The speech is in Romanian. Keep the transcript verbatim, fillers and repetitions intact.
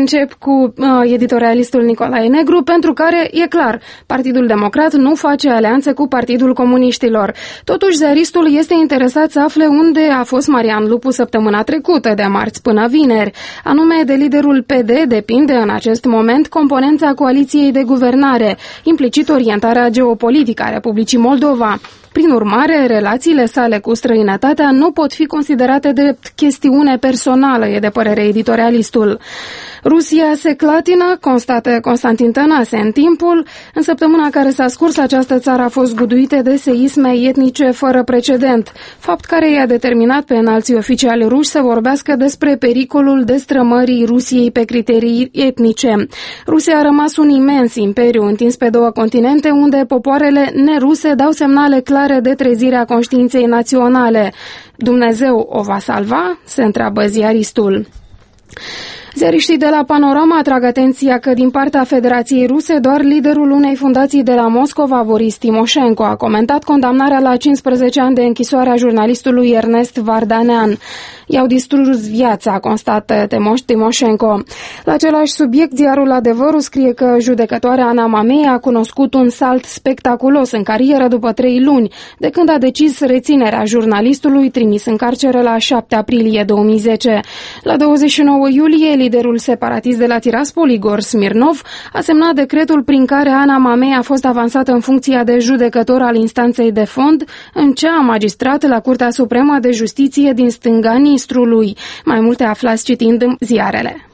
încep cu uh, editorialistul Nicolae Negru, pentru care e clar, Partidul Democrat nu face alianțe cu Partidul Comuniștilor. Totuși, ziaristul este interesat să afle unde a fost Marian Lupu săptămâna trecută, de marți până vineri. Anume, de liderul P D depinde în acest moment componența coaliției de guvernare, implicit orientarea geopolitică a Republicii Moldova. Prin urmare, relațiile sale cu străinătatea nu pot fi considerate de chestiune personală, e de părere editorialistul. Rusia se clatină, constată Constantin Tănase în Timpul. În săptămâna care s-a scurs, această țară a fost zguduită de seisme etnice fără precedent, fapt care i-a determinat pe înalții oficiali ruși să vorbească despre pericolul destrămării Rusiei pe criterii etnice. Rusia a rămas un imens imperiu întins pe două continente, unde popoarele neruse dau semnale clare de trezirea conștiinței naționale. Dumnezeu o va salva? Se întreabă ziaristul. Ziariștii de la Panorama atrag atenția că din partea Federației Ruse doar liderul unei fundații de la Moscova, Boris Timoșenko, a comentat condamnarea la cincisprezece ani de închisoare a jurnalistului Ernest Vardanean. I-au distrus viața, constată Timoșenko. La același subiect, ziarul Adevărul scrie că judecătoarea Ana Mamei a cunoscut un salt spectaculos în carieră după trei luni, de când a decis reținerea jurnalistului trimis în carcere la șapte aprilie două mii zece. La douăzeci și nouă iulie, liderul separatist de la Tiraspol, Igor Smirnov, a semnat decretul prin care Ana Mamei a fost avansată în funcția de judecător al instanței de fond, în cea a magistrat la Curtea Supremă de Justiție din stânga Nistrului. Mai multe aflați citind ziarele.